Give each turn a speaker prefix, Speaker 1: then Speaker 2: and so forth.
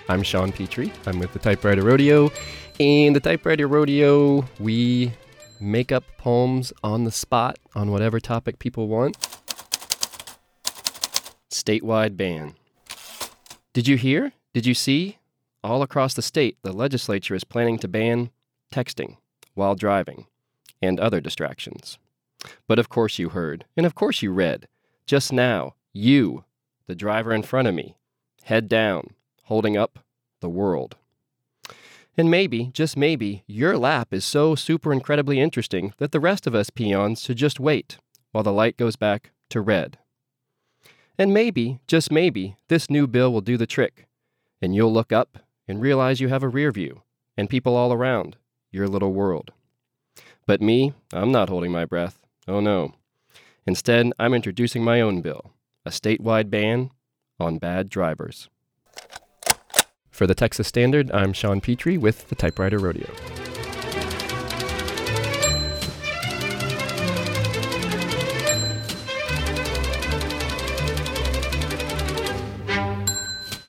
Speaker 1: I'm Sean Petrie. I'm with the Typewriter Rodeo. In the Typewriter Rodeo, we make up poems on the spot on whatever topic people want. Statewide ban. Did you hear? Did you see? All across the state, the legislature is planning to ban texting while driving and other distractions. But of course you heard, and of course you read. Just now, you, the driver in front of me, head down, holding up the world. And maybe, just maybe, your lap is so super incredibly interesting that the rest of us peons should just wait while the light goes back to red. And maybe, just maybe, this new bill will do the trick, and you'll look up and realize you have a rear view and people all around your little world. But me, I'm not holding my breath. Oh no. Instead, I'm introducing my own bill, a statewide ban on bad drivers. For the Texas Standard, I'm Sean Petrie with the Typewriter Rodeo.